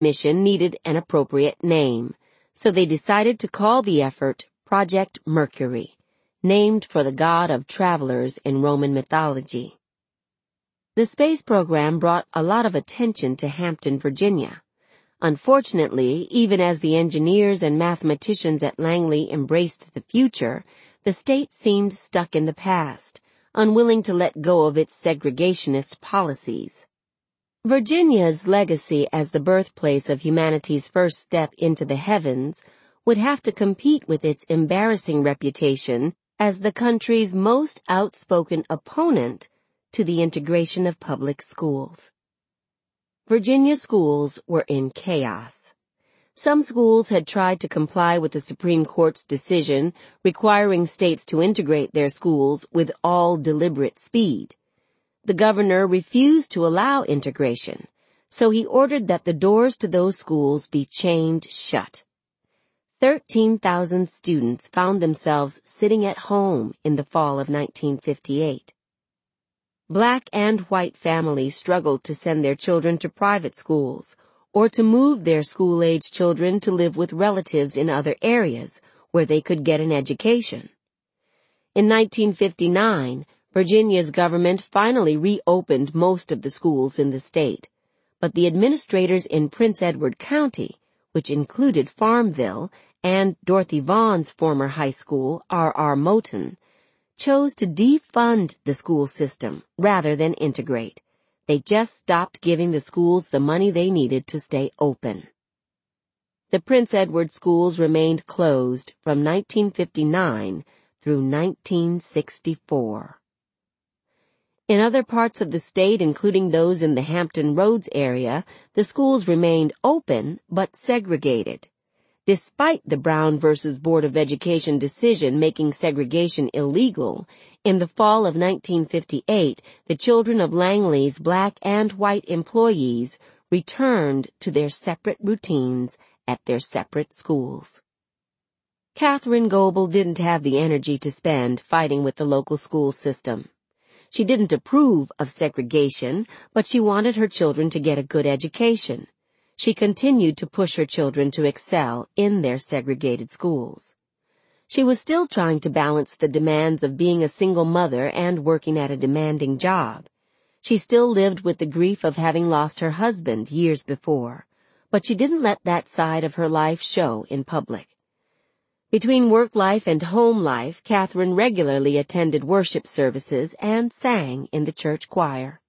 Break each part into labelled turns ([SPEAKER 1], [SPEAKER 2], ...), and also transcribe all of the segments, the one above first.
[SPEAKER 1] mission needed an appropriate name, so they decided to call the effort Project Mercury, named for the god of travelers in Roman mythology. The space program brought a lot of attention to Hampton, Virginia. Unfortunately, even as the engineers and mathematicians at Langley embraced the future, the state seemed stuck in the past, unwilling to let go of its segregationist policies. Virginia's legacy as the birthplace of humanity's first step into the heavens would have to compete with its embarrassing reputation as the country's most outspoken opponent to the integration of public schools. Virginia schools were in chaos. Some schools had tried to comply with the Supreme Court's decision requiring states to integrate their schools with all deliberate speed. The governor refused to allow integration, so he ordered that the doors to those schools be chained shut. 13,000 students found themselves sitting at home in the fall of 1958. Black and white families struggled to send their children to private schools or to move their school-age children to live with relatives in other areas where they could get an education. In 1959, Virginia's government finally reopened most of the schools in the state, but the administrators in Prince Edward County, which included Farmville and Dorothy Vaughn's former high school, R.R. Moton, chose to defund the school system rather than integrate. They just stopped giving the schools the money they needed to stay open. The Prince Edward schools remained closed from 1959 through 1964. In other parts of the state, including those in the Hampton Roads area, the schools remained open but segregated. Despite the Brown v. Board of Education decision making segregation illegal, in the fall of 1958, the children of Langley's black and white employees returned to their separate routines at their separate schools. Catherine Goebel didn't have the energy to spend fighting with the local school system. She didn't approve of segregation, but she wanted her children to get a good education. She continued to push her children to excel in their segregated schools. She was still trying to balance the demands of being a single mother and working at a demanding job. She still lived with the grief of having lost her husband years before, but she didn't let that side of her life show in public. Between work life and home life, Catherine regularly attended worship services and sang in the church choir.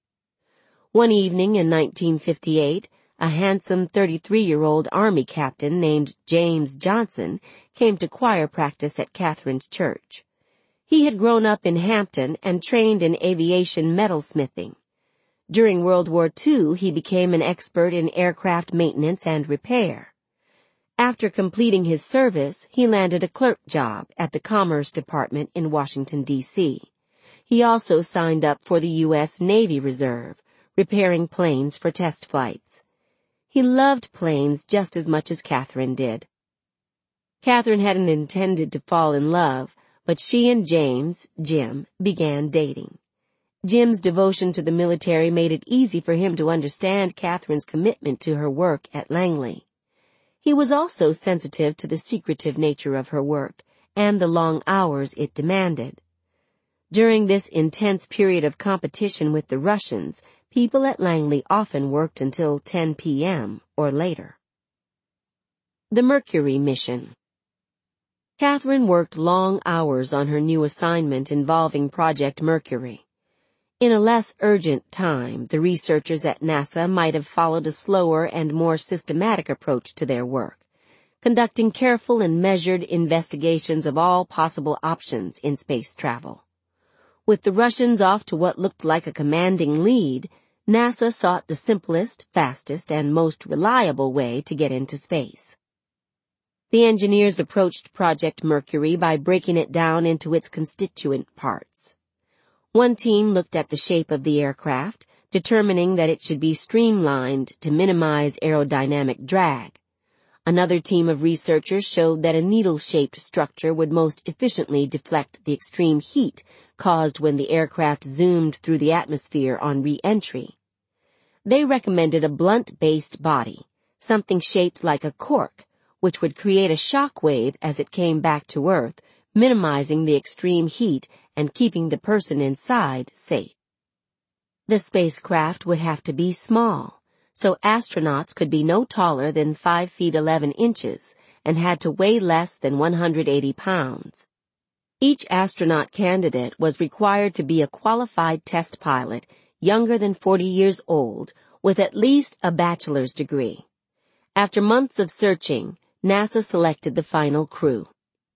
[SPEAKER 1] One evening in 1958, a handsome 33-year-old Army captain named James Johnson came to choir practice at Catherine's church. He had grown up in Hampton and trained in aviation metalsmithing. During World War II, he became an expert in aircraft maintenance and repair. After completing his service, he landed a clerk job at the Commerce Department in Washington, D.C. He also signed up for the U.S. Navy Reserve, repairing planes for test flights. He loved planes just as much as Catherine did. Catherine hadn't intended to fall in love, but she and James, Jim, began dating. Jim's devotion to the military made it easy for him to understand Catherine's commitment to her work at Langley. He was also sensitive to the secretive nature of her work and the long hours it demanded. During this intense period of competition with the Russians, people at Langley often worked until 10 p.m. or later. The Mercury Mission. Catherine worked long hours on her new assignment involving Project Mercury. In a less urgent time, the researchers at NASA might have followed a slower and more systematic approach to their work, conducting careful and measured investigations of all possible options in space travel. With the Russians off to what looked like a commanding lead, NASA sought the simplest, fastest, and most reliable way to get into space. The engineers approached Project Mercury by breaking it down into its constituent parts. One team looked at the shape of the aircraft, determining that it should be streamlined to minimize aerodynamic drag. Another team of researchers showed that a needle-shaped structure would most efficiently deflect the extreme heat caused when the aircraft zoomed through the atmosphere on re-entry. They recommended a blunt-based body, something shaped like a cork, which would create a shock wave as it came back to Earth, minimizing the extreme heat and keeping the person inside safe. The spacecraft would have to be small, so astronauts could be no taller than 5 feet 11 inches and had to weigh less than 180 pounds. Each astronaut candidate was required to be a qualified test pilot, younger than 40 years old, with at least a bachelor's degree. After months of searching, NASA selected the final crew.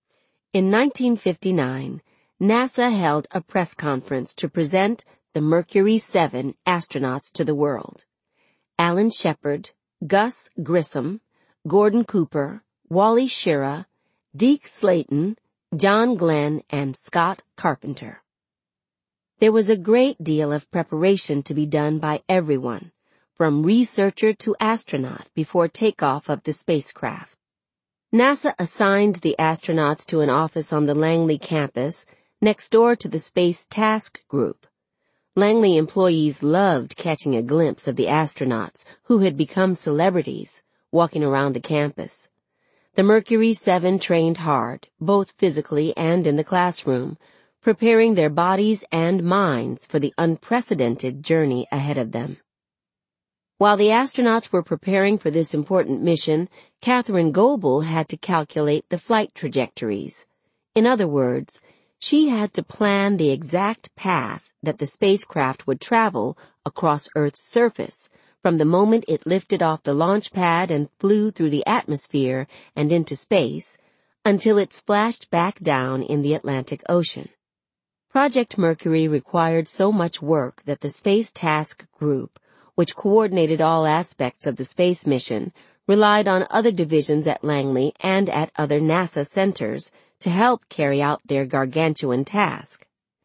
[SPEAKER 1] In 1959, NASA held a press conference to present the Mercury 7 astronauts to the world. Alan Shepard, Gus Grissom, Gordon Cooper, Wally Schirra, Deke Slayton, John Glenn, and Scott Carpenter. There was a great deal of preparation to be done by everyone, from researcher to astronaut, before takeoff of the spacecraft. NASA assigned the astronauts to an office on the Langley campus next door to the Space Task Group. Langley employees loved catching a glimpse of the astronauts, who had become celebrities, walking around the campus. The Mercury 7 trained hard, both physically and in the classroom, preparing their bodies and minds for the unprecedented journey ahead of them. While the astronauts were preparing for this important mission, Katherine Goebel had to calculate the flight trajectories. In other words, she had to plan the exact path that the spacecraft would travel across Earth's surface from the moment it lifted off the launch pad and flew through the atmosphere and into space until it splashed back down in the Atlantic Ocean. Project Mercury required so much work that the Space Task Group, which coordinated all aspects of the space mission, relied on other divisions at Langley and at other NASA centers to help carry out their gargantuan task.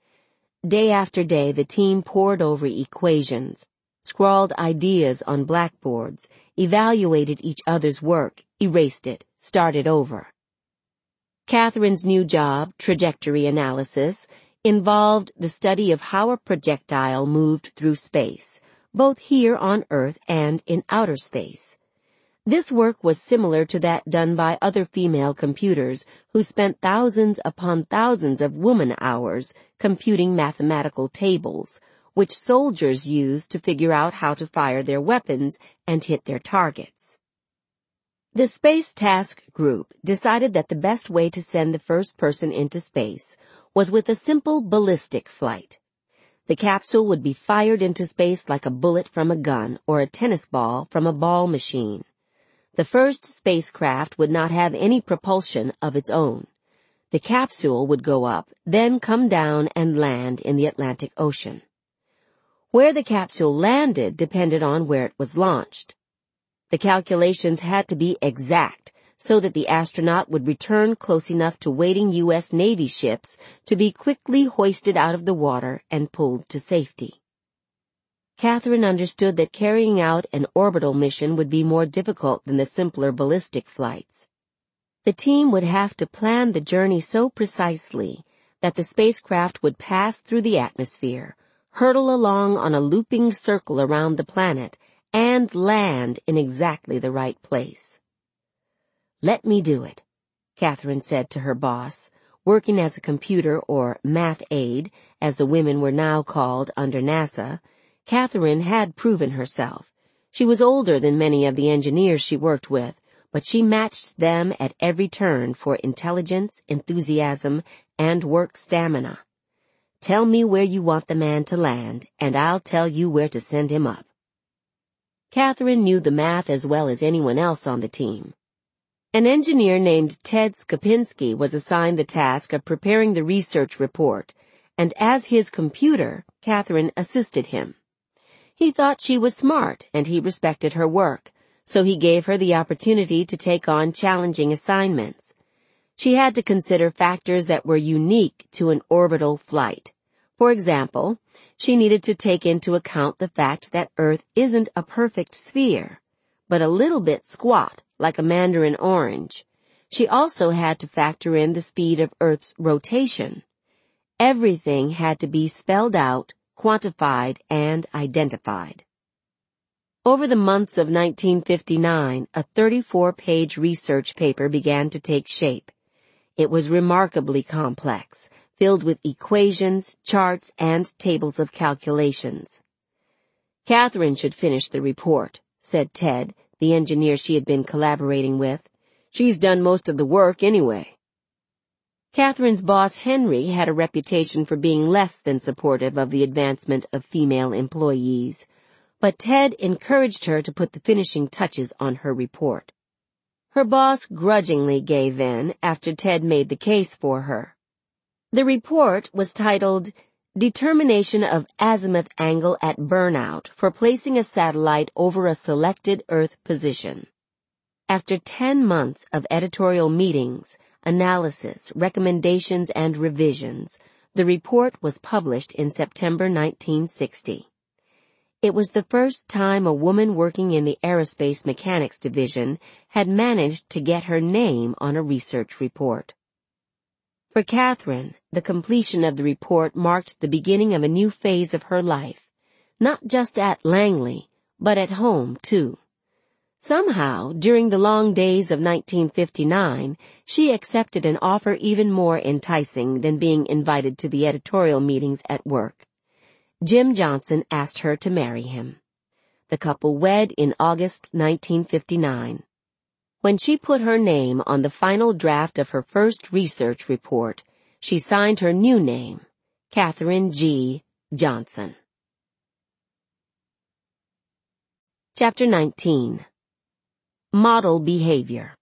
[SPEAKER 1] Day after day, the team pored over equations, scrawled ideas on blackboards, evaluated each other's work, erased it, started over. Katherine's new job, trajectory analysis, involved the study of how a projectile moved through space, both here on Earth and in outer space. This work was similar to that done by other female computers who spent thousands upon thousands of woman hours computing mathematical tables, which soldiers used to figure out how to fire their weapons and hit their targets. The Space Task Group decided that the best way to send the first person into space was with a simple ballistic flight. The capsule would be fired into space like a bullet from a gun or a tennis ball from a ball machine. The first spacecraft would not have any propulsion of its own. The capsule would go up, then come down and land in the Atlantic Ocean. Where the capsule landed depended on where it was launched. The calculations had to be exact so that the astronaut would return close enough to waiting U.S. Navy ships to be quickly hoisted out of the water and pulled to safety. Katherine understood that carrying out an orbital mission would be more difficult than the simpler ballistic flights. The team would have to plan the journey so precisely that the spacecraft would pass through the atmosphere, hurtle along on a looping circle around the planet, and land in exactly the right place. "Let me do it," Katherine said to her boss, working as a computer or math aide, as the women were now called under NASA. Katherine had proven herself. She was older than many of the engineers she worked with, but she matched them at every turn for intelligence, enthusiasm, and work stamina. "Tell me where you want the man to land, and I'll tell you where to send him up." Katherine knew the math as well as anyone else on the team. An engineer named Ted Skopinski was assigned the task of preparing the research report, and as his computer, Katherine assisted him. He thought she was smart, and he respected her work, so he gave her the opportunity to take on challenging assignments. She had to consider factors that were unique to an orbital flight. For example, she needed to take into account the fact that Earth isn't a perfect sphere, but a little bit squat, like a mandarin orange. She also had to factor in the speed of Earth's rotation. Everything had to be spelled out, quantified, and identified. Over the months of 1959, a 34-page research paper began to take shape. It was remarkably complex, filled with equations, charts, and tables of calculations. "Catherine should finish the report," said Ted, the engineer she had been collaborating with. "She's done most of the work anyway." Catherine's boss, Henry, had a reputation for being less than supportive of the advancement of female employees, but Ted encouraged her to put the finishing touches on her report. Her boss grudgingly gave in after Ted made the case for her. The report was titled, "Determination of Azimuth Angle at Burnout for Placing a Satellite Over a Selected Earth Position." After 10 months of editorial meetings, analysis, recommendations, and revisions, the report was published in September 1960. It was the first time a woman working in the aerospace mechanics division had managed to get her name on a research report. For Catherine, the completion of the report marked the beginning of a new phase of her life, not just at Langley, but at home, too. Somehow, during the long days of 1959, she accepted an offer even more enticing than being invited to the editorial meetings at work. Jim Johnson asked her to marry him. The couple wed in August 1959. When she put her name on the final draft of her first research report, she signed her new name, Catherine G. Johnson. Chapter 19. Model Behavior.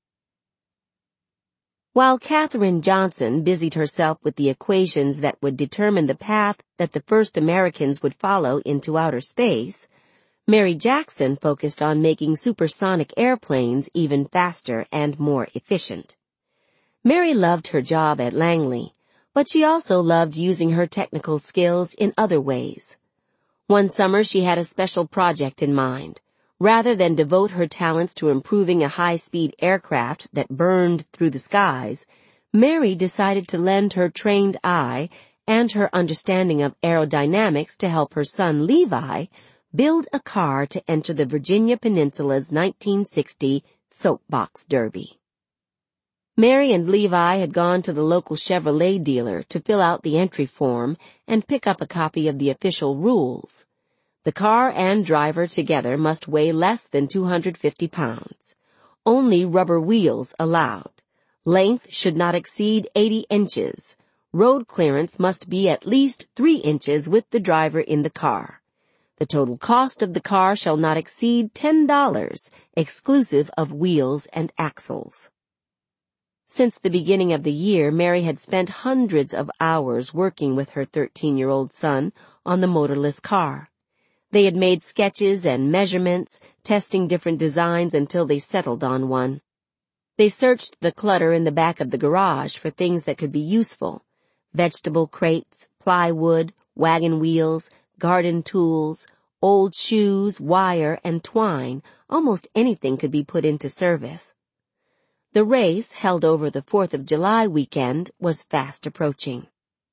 [SPEAKER 1] While Catherine Johnson busied herself with the equations that would determine the path that the first Americans would follow into outer space, Mary Jackson focused on making supersonic airplanes even faster and more efficient. Mary loved her job at Langley, but she also loved using her technical skills in other ways. One summer she had a special project in mind. Rather than devote her talents to improving a high-speed aircraft that burned through the skies, Mary decided to lend her trained eye and her understanding of aerodynamics to help her son Levi build a car to enter the Virginia Peninsula's 1960 Soapbox Derby. Mary and Levi had gone to the local Chevrolet dealer to fill out the entry form and pick up a copy of the official rules. The car and driver together must weigh less than 250 pounds. Only rubber wheels allowed. Length should not exceed 80 inches. Road clearance must be at least 3 inches with the driver in the car. The total cost of the car shall not exceed $10, exclusive of wheels and axles. Since the beginning of the year, Mary had spent hundreds of hours working with her 13-year-old son on the motorless car. They had made sketches and measurements, testing different designs until they settled on one. They searched the clutter in the back of the garage for things that could be useful: vegetable crates, plywood, wagon wheels, garden tools, old shoes, wire, and twine. Almost anything could be put into service. The race, held over the 4th of July weekend, was fast approaching.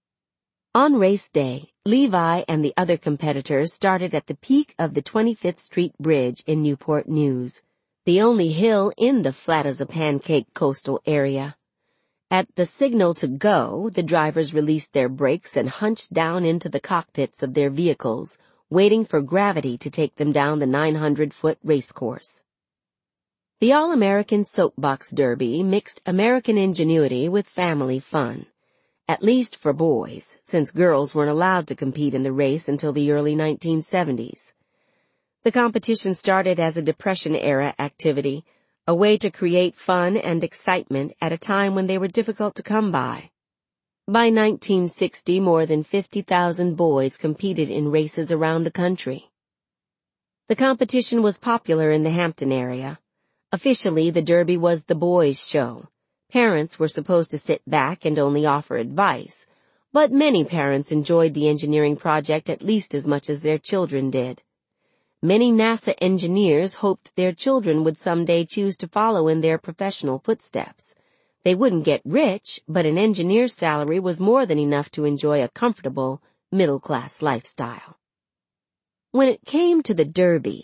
[SPEAKER 1] On race day, Levi and the other competitors started at the peak of the 25th Street Bridge in Newport News, the only hill in the flat-as-a-pancake coastal area. At the signal to go, the drivers released their brakes and hunched down into the cockpits of their vehicles, waiting for gravity to take them down the 900-foot racecourse. The All-American Soapbox Derby mixed American ingenuity with family fun. At least for boys, since girls weren't allowed to compete in the race until the early 1970s. The competition started as a Depression-era activity, a way to create fun and excitement at a time when they were difficult to come by. By 1960, more than 50,000 boys competed in races around the country. The competition was popular in the Hampton area. Officially, the Derby was the boys' show. Parents were supposed to sit back and only offer advice, but many parents enjoyed the engineering project at least as much as their children did. Many NASA engineers hoped their children would someday choose to follow in their professional footsteps. They wouldn't get rich, but an engineer's salary was more than enough to enjoy a comfortable, middle-class lifestyle. When it came to the Derby,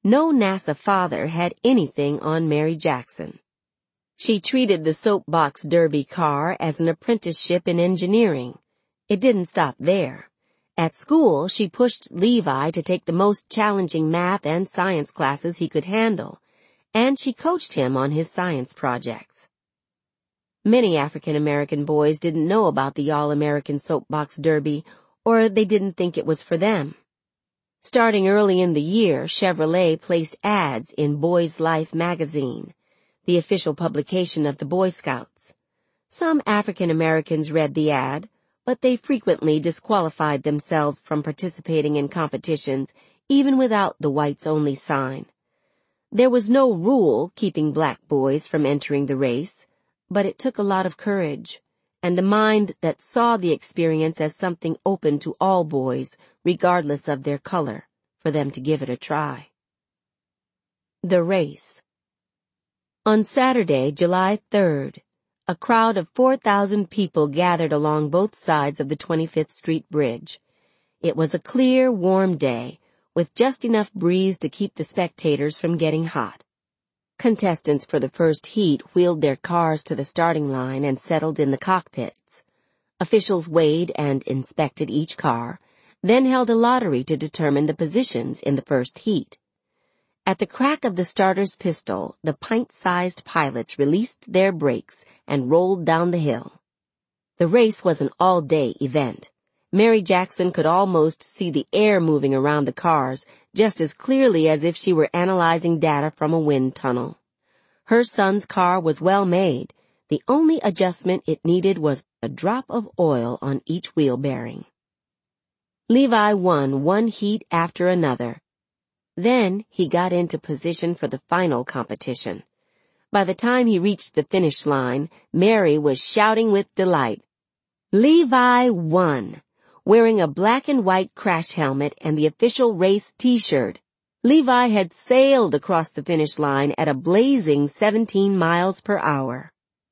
[SPEAKER 1] no NASA father had anything on Mary Jackson. She treated the soapbox derby car as an apprenticeship in engineering. It didn't stop there. At school, she pushed Levi to take the most challenging math and science classes he could handle, and she coached him on his science projects. Many African American boys didn't know about the All-American Soapbox Derby, or they didn't think it was for them. Starting early in the year, Chevrolet placed ads in Boys Life magazine, the official publication of the Boy Scouts. Some African Americans read the ad, but they frequently disqualified themselves from participating in competitions, even without the whites-only sign. There was no rule keeping black boys from entering the race, but it took a lot of courage, and a mind that saw the experience as something open to all boys, regardless of their color, for them to give it a try. The race. On Saturday, July 3rd, a crowd of 4,000 people gathered along both sides of the 25th Street Bridge. It was a clear, warm day, with just enough breeze to keep the spectators from getting hot. Contestants for the first heat wheeled their cars to the starting line and settled in the cockpits. Officials weighed and inspected each car, then held a lottery to determine the positions in the first heat. At the crack of the starter's pistol, the pint-sized pilots released their brakes and rolled down the hill. The race was an all-day event. Mary Jackson could almost see the air moving around the cars just as clearly as if she were analyzing data from a wind tunnel. Her son's car was well made. The only adjustment it needed was a drop of oil on each wheel bearing. Levi won one heat after another. Then he got into position for the final competition. By the time he reached the finish line, Mary was shouting with delight. Levi won! Wearing a black and white crash helmet and the official race t-shirt, Levi had sailed across the finish line at a blazing 17 miles per hour.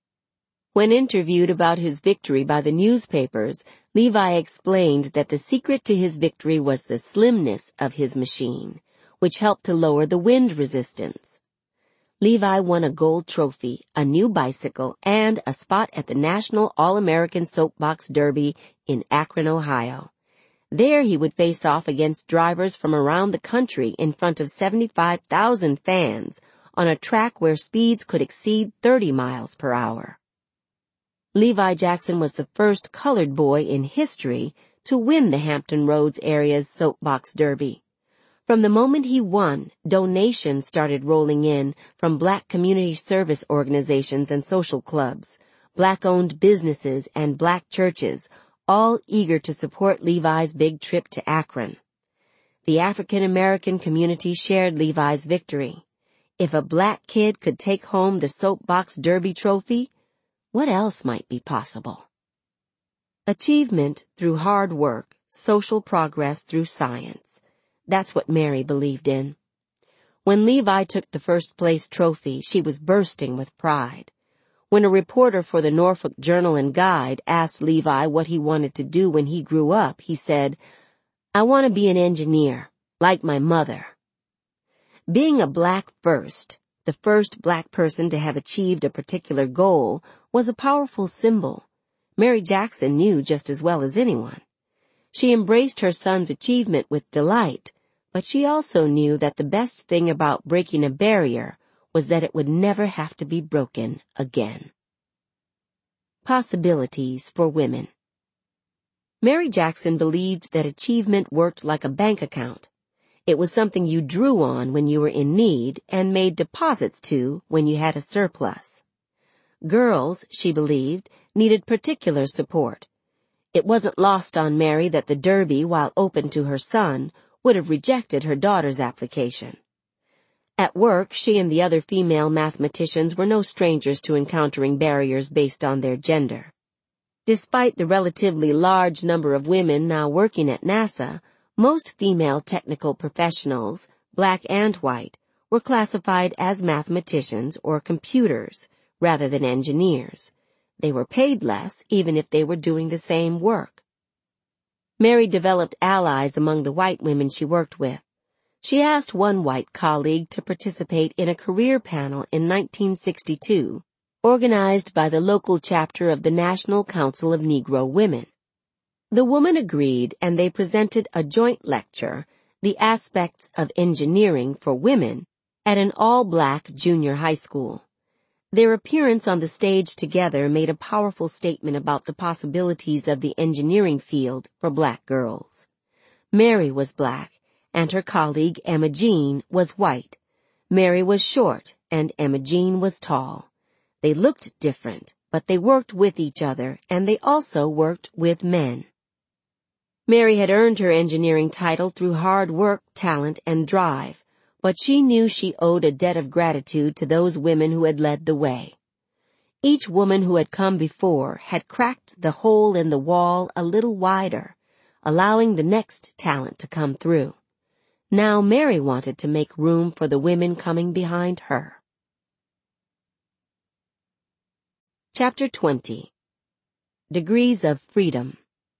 [SPEAKER 1] When interviewed about his victory by the newspapers, Levi explained that the secret to his victory was the slimness of his machine, which helped to lower the wind resistance. Levi won a gold trophy, a new bicycle, and a spot at the National All-American Soapbox Derby in Akron, Ohio. There he would face off against drivers from around the country in front of 75,000 fans on a track where speeds could exceed 30 miles per hour. Levi Jackson was the first colored boy in history to win the Hampton Roads area's Soapbox Derby. From the moment he won, donations started rolling in from black community service organizations and social clubs, black-owned businesses, and black churches, all eager to support Levi's big trip to Akron. The African American community shared Levi's victory. If a black kid could take home the Soapbox Derby trophy, what else might be possible? Achievement through hard work, social progress through science. That's what Mary believed in. When Levi took the first-place trophy, she was bursting with pride. When a reporter for the Norfolk Journal and Guide asked Levi what he wanted to do when he grew up, he said, "I want to be an engineer, like my mother." Being a black first, the first black person to have achieved a particular goal, was a powerful symbol. Mary Jackson knew just as well as anyone. She embraced her son's achievement with delight, but she also knew that the best thing about breaking a barrier was that it would never have to be broken again. Possibilities for women. Mary Jackson believed that achievement worked like a bank account. It was something you drew on when you were in need and made deposits to when you had a surplus. Girls, she believed, needed particular support. It wasn't lost on Mary that the Derby, while open to her son, would have rejected her daughter's application. At work, she and the other female mathematicians were no strangers to encountering barriers based on their gender. Despite the relatively large number of women now working at NASA, most female technical professionals, black and white, were classified as mathematicians or computers rather than engineers. They were paid less even if they were doing the same work. Mary developed allies among the white women she worked with. She asked one white colleague to participate in a career panel in 1962, organized by the local chapter of the National Council of Negro Women. The woman agreed, and they presented a joint lecture, The Aspects of Engineering for Women, at an all-black junior high school. Their appearance on the stage together made a powerful statement about the possibilities of the engineering field for black girls. Mary was black, and her colleague Emma Jean was white. Mary was short, and Emma Jean was tall. They looked different, but they worked with each other, and they also worked with men. Mary had earned her engineering title through hard work, talent, and drive, but she knew she owed a debt of gratitude to those women who had led the way. Each woman who had come before had cracked the hole in the wall a little wider, allowing the next talent to come through. Now Mary wanted to make room for the women coming behind her. Chapter 20. Degrees of Freedom.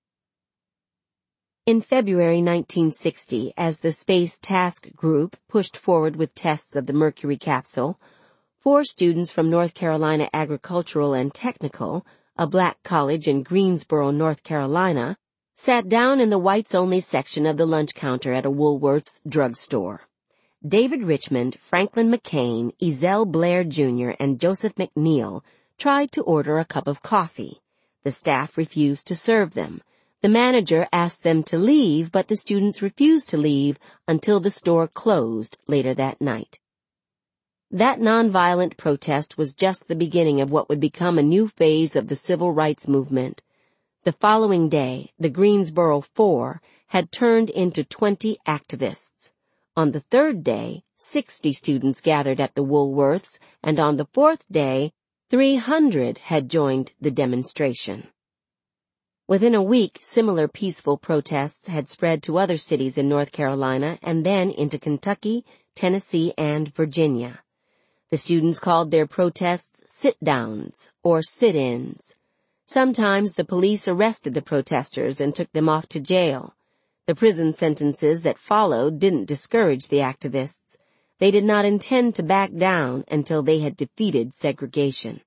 [SPEAKER 1] In February 1960, as the Space Task Group pushed forward with tests of the Mercury capsule, 4 students from North Carolina Agricultural and Technical, a black college in Greensboro, North Carolina, sat down in the whites-only section of the lunch counter at a Woolworth's drugstore. David Richmond, Franklin McCain, Ezell Blair Jr., and Joseph McNeil tried to order a cup of coffee. The staff refused to serve them. The manager asked them to leave, but the students refused to leave until the store closed later that night. That nonviolent protest was just the beginning of what would become a new phase of the civil rights movement. The following day, the Greensboro Four had turned into 20 activists. On the third day, 60 students gathered at the Woolworths, and on the fourth day, 300 had joined the demonstration. Within a week, similar peaceful protests had spread to other cities in North Carolina and then into Kentucky, Tennessee, and Virginia. The students called their protests sit-downs or sit-ins. Sometimes the police arrested the protesters and took them off to jail. The prison sentences that followed didn't discourage the activists. They did not intend to back down until they had defeated segregation.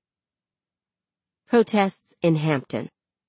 [SPEAKER 1] Protests in Hampton.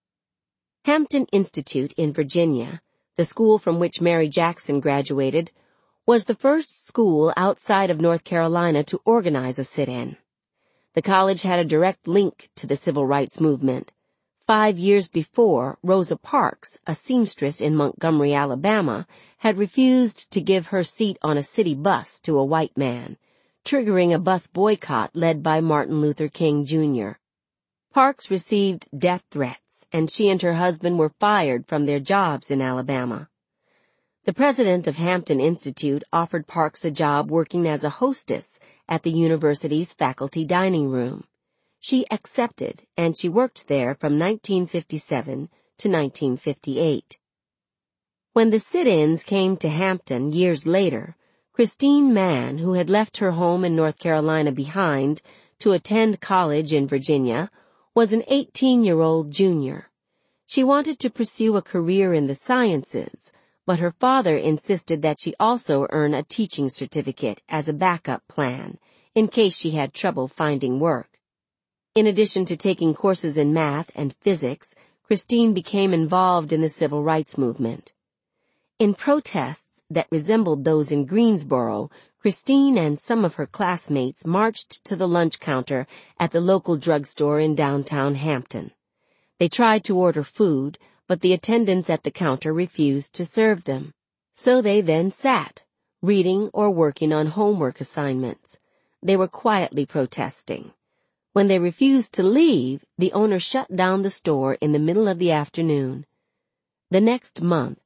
[SPEAKER 1] Hampton Institute in Virginia, the school from which Mary Jackson graduated, was the first school outside of North Carolina to organize a sit-in. The college had a direct link to the civil rights movement. 5 years before, Rosa Parks, a seamstress in Montgomery, Alabama, had refused to give her seat on a city bus to a white man, triggering a bus boycott led by Martin Luther King, Jr. Parks received death threats, and she and her husband were fired from their jobs in Alabama. The president of Hampton Institute offered Parks a job working as a hostess at the university's faculty dining room. She accepted, and she worked there from 1957 to 1958. When the sit-ins came to Hampton years later, Christine Mann, who had left her home in North Carolina behind to attend college in Virginia, was an 18-year-old junior. She wanted to pursue a career in the sciences, but her father insisted that she also earn a teaching certificate as a backup plan, in case she had trouble finding work. In addition to taking courses in math and physics, Christine became involved in the civil rights movement. In protests that resembled those in Greensboro, Christine and some of her classmates marched to the lunch counter at the local drugstore in downtown Hampton. They tried to order food, but the attendants at the counter refused to serve them. So they then sat, reading or working on homework assignments. They were quietly protesting. When they refused to leave, the owner shut down the store in the middle of the afternoon. The next month,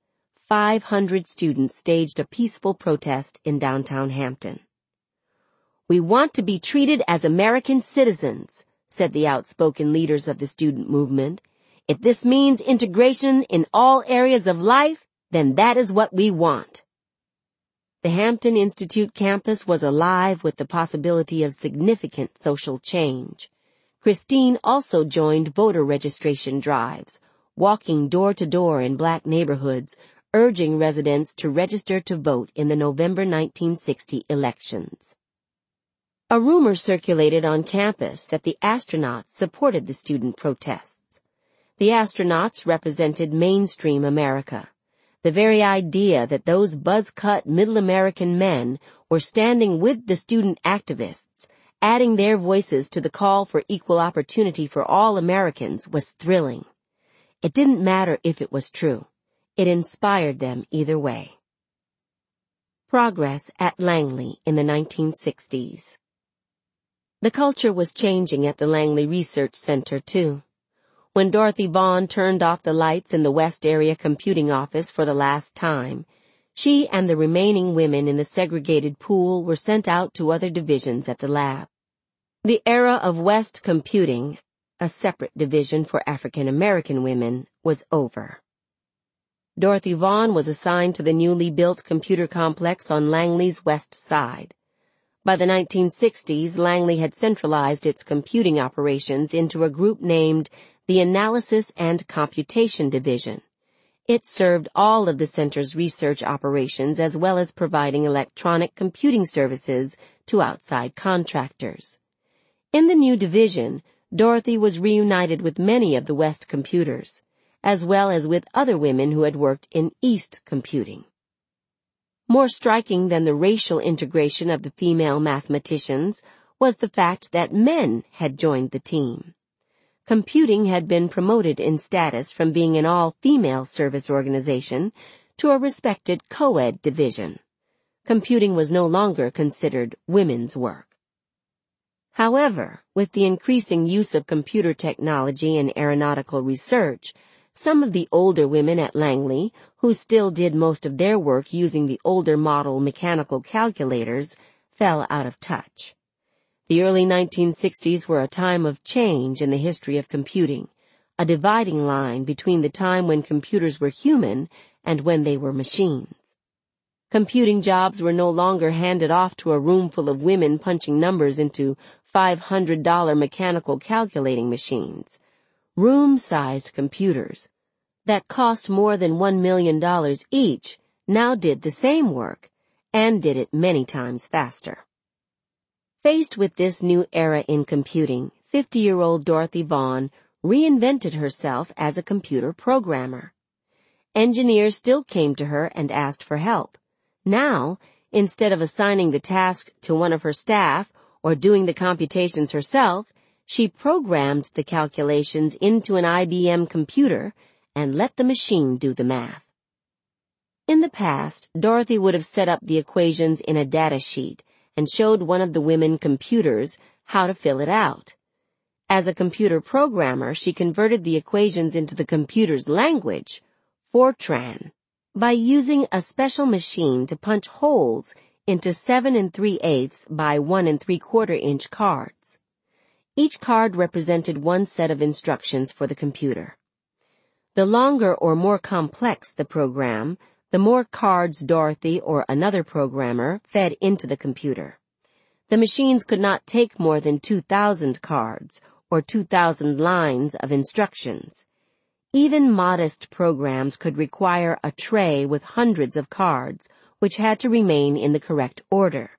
[SPEAKER 1] 500 students staged a peaceful protest in downtown Hampton. "We want to be treated as American citizens," said the outspoken leaders of the student movement. "If this means integration in all areas of life, then that is what we want." The Hampton Institute campus was alive with the possibility of significant social change. Christine also joined voter registration drives, walking door to door in black neighborhoods, urging residents to register to vote in the November 1960 elections. A rumor circulated on campus that the astronauts supported the student protests. The astronauts represented mainstream America. The very idea that those buzz-cut middle American men were standing with the student activists, adding their voices to the call for equal opportunity for all Americans, was thrilling. It didn't matter if it was true. It inspired them either way. Progress at Langley in the 1960s. The culture was changing at the Langley Research Center, too. When Dorothy Vaughan turned off the lights in the West Area Computing Office for the last time, she and the remaining women in the segregated pool were sent out to other divisions at the lab. The era of West Computing, a separate division for African American women, was over. Dorothy Vaughan was assigned to the newly built computer complex on Langley's west side. By the 1960s, Langley had centralized its computing operations into a group named the Analysis and Computation Division. It served all of the center's research operations as well as providing electronic computing services to outside contractors. In the new division, Dorothy was reunited with many of the West computers, as well as with other women who had worked in East computing. More striking than the racial integration of the female mathematicians was the fact that men had joined the team. Computing had been promoted in status from being an all-female service organization to a respected co-ed division. Computing was no longer considered women's work. However, with the increasing use of computer technology in aeronautical research, some of the older women at Langley, who still did most of their work using the older model mechanical calculators, fell out of touch. The early 1960s were a time of change in the history of computing, a dividing line between the time when computers were human and when they were machines. Computing jobs were no longer handed off to a room full of women punching numbers into $500 mechanical calculating machines. Room-sized computers that cost more than $1 million each now did the same work and did it many times faster. Faced with this new era in computing, 50-year-old Dorothy Vaughan reinvented herself as a computer programmer. Engineers still came to her and asked for help. Now, instead of assigning the task to one of her staff or doing the computations herself, she programmed the calculations into an IBM computer and let the machine do the math. In the past, Dorothy would have set up the equations in a data sheet and showed one of the women computers how to fill it out. As a computer programmer, she converted the equations into the computer's language, Fortran, by using a special machine to punch holes into 7 3/8 by 1 3/4 inch cards. Each card represented one set of instructions for the computer. The longer or more complex the program, the more cards Dorothy or another programmer fed into the computer. The machines could not take more than 2,000 cards or 2,000 lines of instructions. Even modest programs could require a tray with hundreds of cards, which had to remain in the correct order.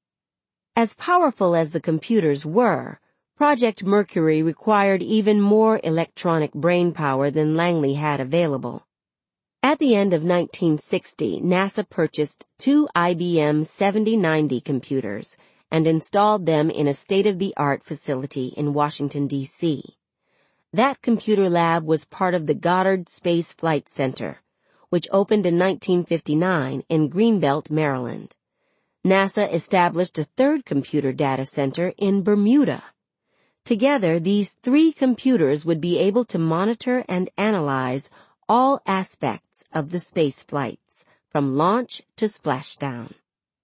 [SPEAKER 1] As powerful as the computers were, Project Mercury required even more electronic brainpower than Langley had available. At the end of 1960, NASA purchased 2 IBM 7090 computers and installed them in a state-of-the-art facility in Washington, D.C. That computer lab was part of the Goddard Space Flight Center, which opened in 1959 in Greenbelt, Maryland. NASA established a third computer data center in Bermuda. Together, these 3 computers would be able to monitor and analyze all aspects of the space flights, from launch to splashdown.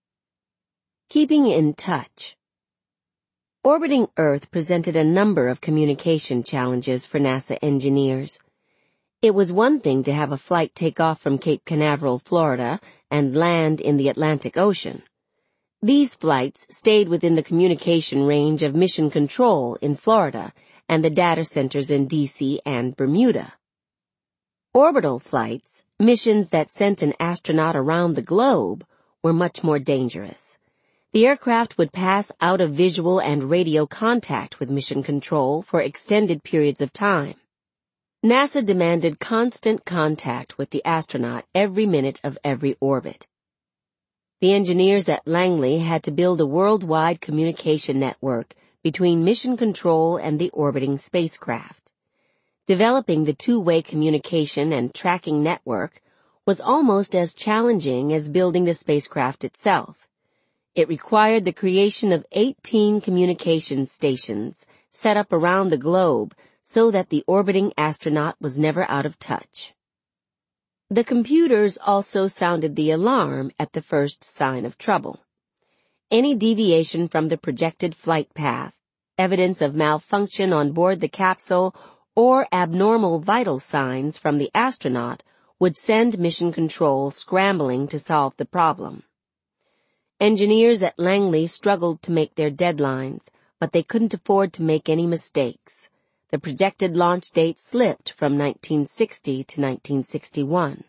[SPEAKER 1] Keeping in touch. Orbiting Earth presented a number of communication challenges for NASA engineers. It was one thing to have a flight take off from Cape Canaveral, Florida, and land in the Atlantic Ocean. These flights stayed within the communication range of Mission Control in Florida and the data centers in D.C. and Bermuda. Orbital flights, missions that sent an astronaut around the globe, were much more dangerous. The aircraft would pass out of visual and radio contact with mission control for extended periods of time. NASA demanded constant contact with the astronaut every minute of every orbit. The engineers at Langley had to build a worldwide communication network between mission control and the orbiting spacecraft. Developing the two-way communication and tracking network was almost as challenging as building the spacecraft itself. It required the creation of 18 communication stations set up around the globe so that the orbiting astronaut was never out of touch. The computers also sounded the alarm at the first sign of trouble. Any deviation from the projected flight path, evidence of malfunction on board the capsule, or abnormal vital signs from the astronaut would send mission control scrambling to solve the problem. Engineers at Langley struggled to make their deadlines, but they couldn't afford to make any mistakes. The projected launch date slipped from 1960 to 1961.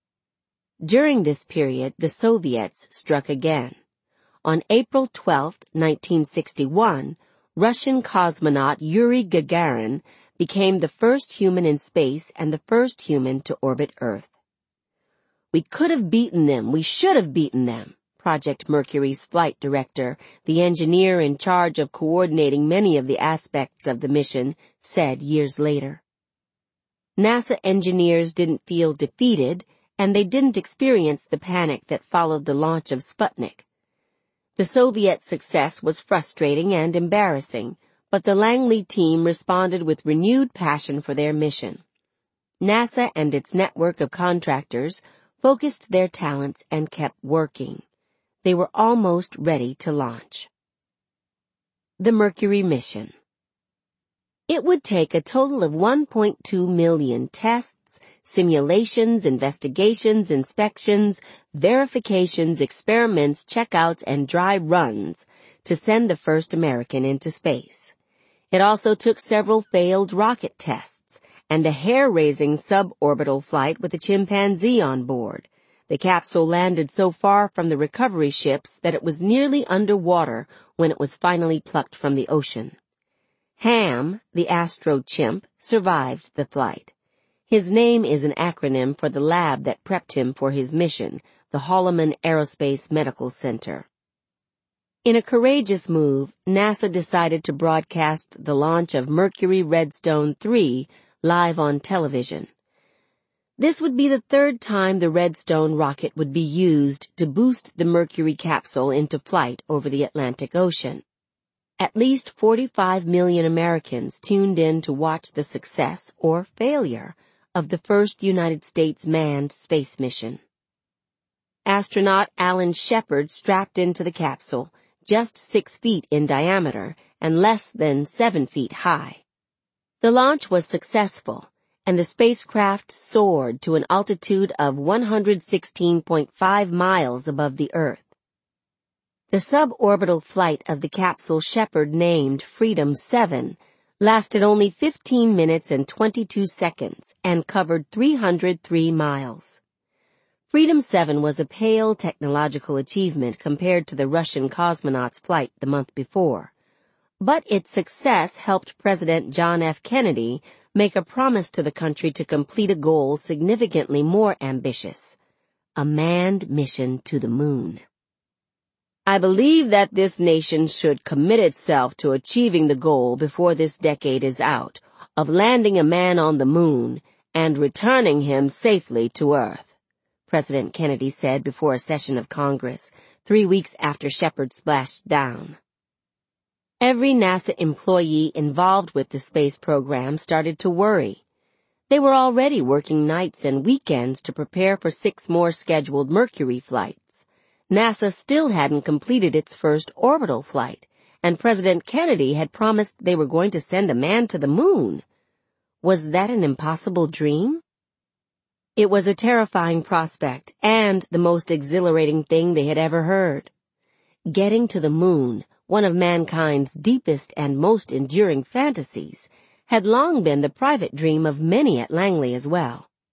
[SPEAKER 1] During this period, the Soviets struck again. On April 12, 1961, Russian cosmonaut Yuri Gagarin became the first human in space and the first human to orbit Earth. "We could have beaten them. We should have beaten them," Project Mercury's flight director, the engineer in charge of coordinating many of the aspects of the mission, said years later. NASA engineers didn't feel defeated, and they didn't experience the panic that followed the launch of Sputnik. The Soviet success was frustrating and embarrassing, but the Langley team responded with renewed passion for their mission. NASA and its network of contractors focused their talents and kept working. They were almost ready to launch. The Mercury mission. It would take a total of 1.2 million tests, simulations, investigations, inspections, verifications, experiments, checkouts, and dry runs to send the first American into space. It also took several failed rocket tests and a hair-raising suborbital flight with a chimpanzee on board. The capsule landed so far from the recovery ships that it was nearly underwater when it was finally plucked from the ocean. Ham, the astro chimp, survived the flight. His name is an acronym for the lab that prepped him for his mission, the Holloman Aerospace Medical Center. In a courageous move, NASA decided to broadcast the launch of Mercury Redstone 3 live on television. This would be the third time the Redstone rocket would be used to boost the Mercury capsule into flight over the Atlantic Ocean. At least 45 million Americans tuned in to watch the success or failure of the first United States manned space mission. Astronaut Alan Shepard strapped into the capsule, just 6 feet in diameter and less than 7 feet high. The launch was successful, and the spacecraft soared to an altitude of 116.5 miles above the Earth. The suborbital flight of the capsule Shepard named Freedom 7 lasted only 15 minutes and 22 seconds and covered 303 miles. Freedom 7 was a pale technological achievement compared to the Russian cosmonaut's flight the month before. But its success helped President John F. Kennedy make a promise to the country to complete a goal significantly more ambitious: a manned mission to the moon. "I believe that this nation should commit itself to achieving the goal before this decade is out of landing a man on the moon and returning him safely to Earth," President Kennedy said before a session of Congress 3 weeks after Shepard splashed down. Every NASA employee involved with the space program started to worry. They were already working nights and weekends to prepare for 6 more scheduled Mercury flights. NASA still hadn't completed its first orbital flight, and President Kennedy had promised they were going to send a man to the moon. Was that an impossible dream? It was a terrifying prospect and the most exhilarating thing they had ever heard. Getting to the moon, one of mankind's deepest and most enduring fantasies, had long been the private dream of many at Langley as well.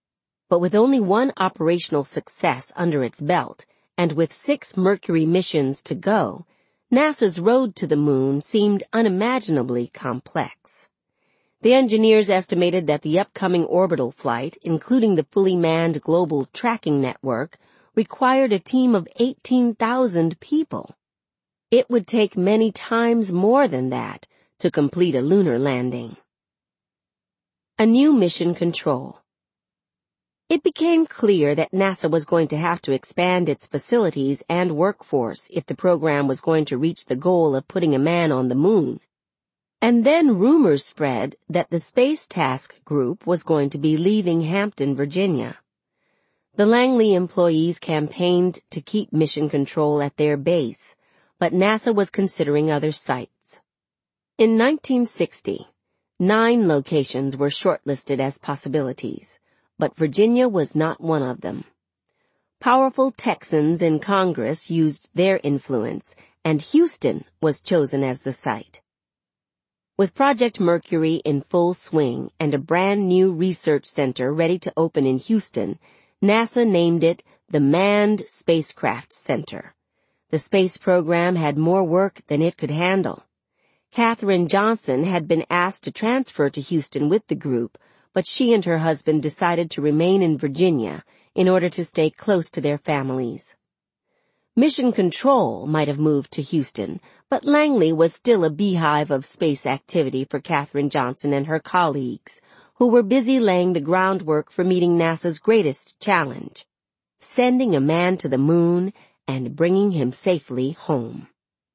[SPEAKER 1] But with only one operational success under its belt, and with 6 Mercury missions to go, NASA's road to the moon seemed unimaginably complex. The engineers estimated that the upcoming orbital flight, including the fully manned global tracking network, required a team of 18,000 people. It would take many times more than that to complete a lunar landing. A new mission control. It became clear that NASA was going to have to expand its facilities and workforce if the program was going to reach the goal of putting a man on the moon. And then rumors spread that the Space Task Group was going to be leaving Hampton, Virginia. The Langley employees campaigned to keep mission control at their base, but NASA was considering other sites. In 1960, 9 locations were shortlisted as possibilities, but Virginia was not one of them. Powerful Texans in Congress used their influence, and Houston was chosen as the site. With Project Mercury in full swing and a brand new research center ready to open in Houston, NASA named it the Manned Spacecraft Center. The space program had more work than it could handle. Katherine Johnson had been asked to transfer to Houston with the group, but she and her husband decided to remain in Virginia in order to stay close to their families. Mission Control might have moved to Houston, but Langley was still a beehive of space activity for Katherine Johnson and her colleagues, who were busy laying the groundwork for meeting NASA's greatest challenge, sending a man to the moon and bringing him safely home.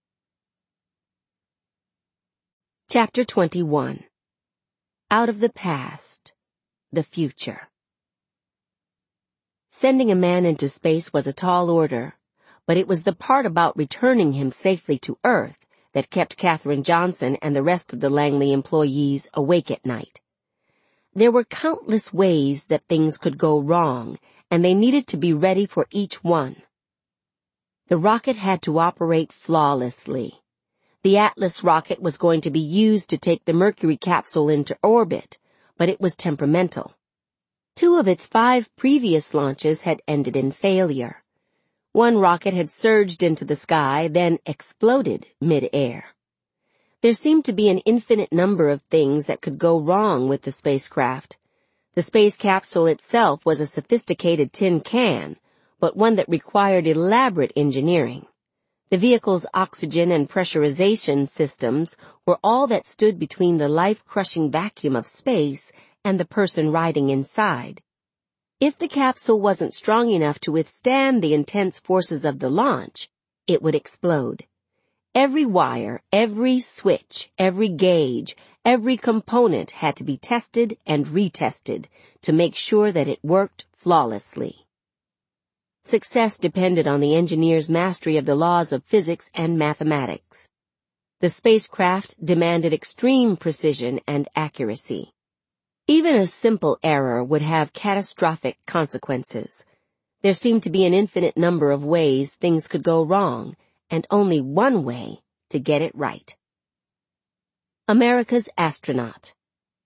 [SPEAKER 1] Chapter 21. Out of the Past, the Future. Sending a man into space was a tall order, but it was the part about returning him safely to Earth that kept Katherine Johnson and the rest of the Langley employees awake at night. There were countless ways that things could go wrong, and they needed to be ready for each one. The rocket had to operate flawlessly. The Atlas rocket was going to be used to take the Mercury capsule into orbit, but it was temperamental. 2 of its 5 previous launches had ended in failure. One rocket had surged into the sky, then exploded mid-air. There seemed to be an infinite number of things that could go wrong with the spacecraft. The space capsule itself was a sophisticated tin can, but one that required elaborate engineering. The vehicle's oxygen and pressurization systems were all that stood between the life-crushing vacuum of space and the person riding inside. If the capsule wasn't strong enough to withstand the intense forces of the launch, it would explode. Every wire, every switch, every gauge, every component had to be tested and retested to make sure that it worked flawlessly. Success depended on the engineer's mastery of the laws of physics and mathematics. The spacecraft demanded extreme precision and accuracy. Even a simple error would have catastrophic consequences. There seemed to be an infinite number of ways things could go wrong, and only one way to get it right. America's astronaut.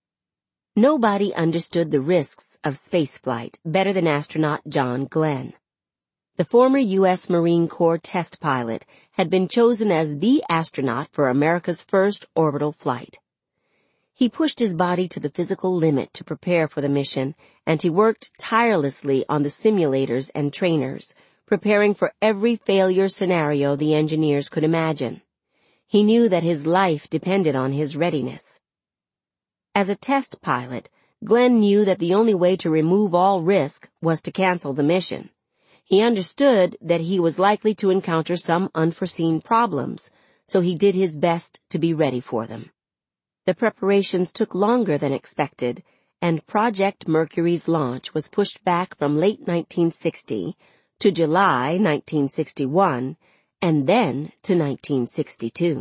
[SPEAKER 1] Nobody understood the risks of spaceflight better than astronaut John Glenn. The former U.S. Marine Corps test pilot had been chosen as the astronaut for America's first orbital flight. He pushed his body to the physical limit to prepare for the mission, and he worked tirelessly on the simulators and trainers, preparing for every failure scenario the engineers could imagine. He knew that his life depended on his readiness. As a test pilot, Glenn knew that the only way to remove all risk was to cancel the mission. He understood that he was likely to encounter some unforeseen problems, so he did his best to be ready for them. The preparations took longer than expected, and Project Mercury's launch was pushed back from late 1960 to July 1961, and then to 1962.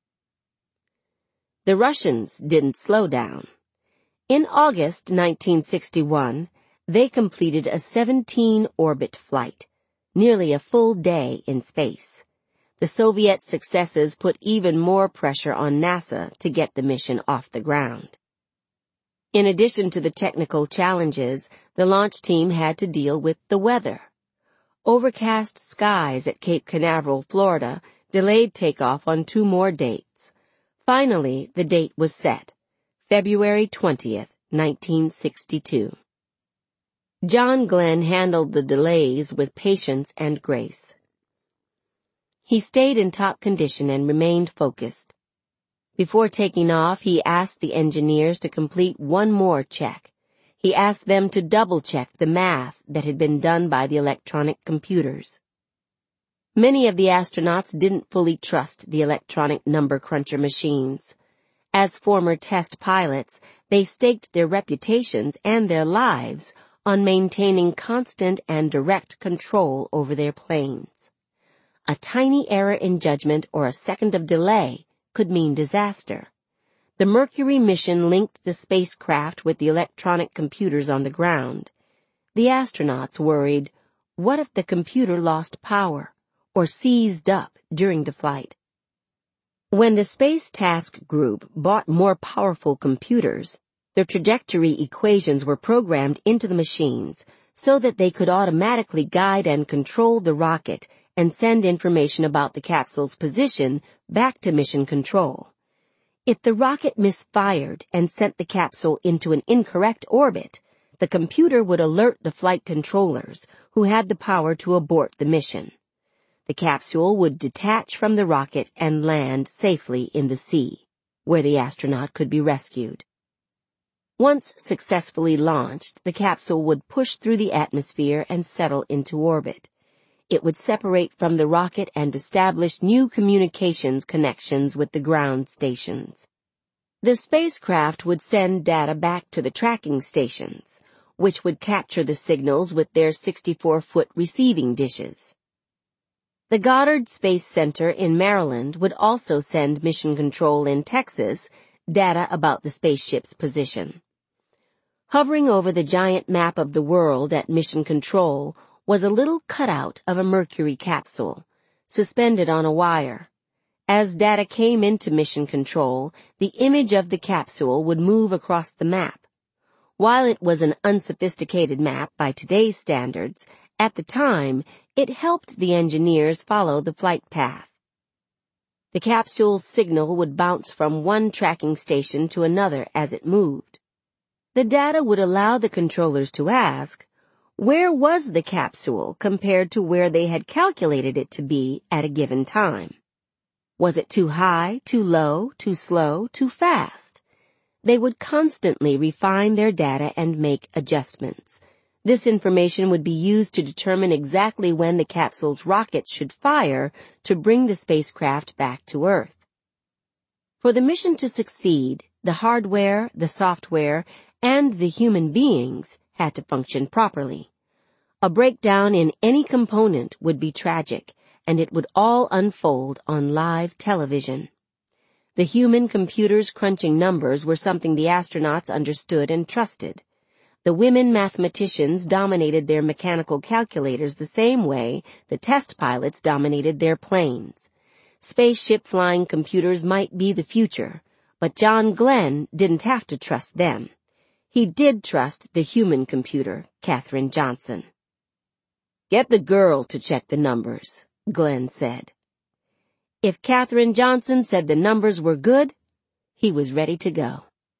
[SPEAKER 1] The Russians didn't slow down. In August 1961, they completed a 17-orbit flight, nearly a full day in space. The Soviet successes put even more pressure on NASA to get the mission off the ground. In addition to the technical challenges, the launch team had to deal with the weather. Overcast skies at Cape Canaveral, Florida, delayed takeoff on 2 more dates. Finally, the date was set, February 20th, 1962. John Glenn handled the delays with patience and grace. He stayed in top condition and remained focused. Before taking off, he asked the engineers to complete one more check. He asked them to double-check the math that had been done by the electronic computers. Many of the astronauts didn't fully trust the electronic number cruncher machines. As former test pilots, they staked their reputations and their lives on maintaining constant and direct control over their planes. A tiny error in judgment or a second of delay could mean disaster. The Mercury mission linked the spacecraft with the electronic computers on the ground. The astronauts worried, what if the computer lost power or seized up during the flight? When the Space Task Group bought more powerful computers, their trajectory equations were programmed into the machines so that they could automatically guide and control the rocket and send information about the capsule's position back to mission control. If the rocket misfired and sent the capsule into an incorrect orbit, the computer would alert the flight controllers, who had the power to abort the mission. The capsule would detach from the rocket and land safely in the sea, where the astronaut could be rescued. Once successfully launched, the capsule would push through the atmosphere and settle into orbit. It would separate from the rocket and establish new communications connections with the ground stations. The spacecraft would send data back to the tracking stations, which would capture the signals with their 64-foot receiving dishes. The Goddard Space Center in Maryland would also send Mission Control in Texas data about the spaceship's position. Hovering over the giant map of the world at Mission Control was a little cutout of a Mercury capsule, suspended on a wire. As data came into Mission Control, the image of the capsule would move across the map. While it was an unsophisticated map by today's standards, at the time, it helped the engineers follow the flight path. The capsule's signal would bounce from one tracking station to another as it moved. The data would allow the controllers to ask, where was the capsule compared to where they had calculated it to be at a given time? Was it too high, too low, too slow, too fast? They would constantly refine their data and make adjustments. This information would be used to determine exactly when the capsule's rocket should fire to bring the spacecraft back to Earth. For the mission to succeed, the hardware, the software, and the human beings had to function properly. A breakdown in any component would be tragic, and it would all unfold on live television. The human computers crunching numbers were something the astronauts understood and trusted. The women mathematicians dominated their mechanical calculators the same way the test pilots dominated their planes. Spaceship flying computers might be the future, but John Glenn didn't have to trust them. He did trust the human computer, Katherine Johnson. Get the girl to check the numbers, Glenn said. If Katherine Johnson said the numbers were good, he was ready to go.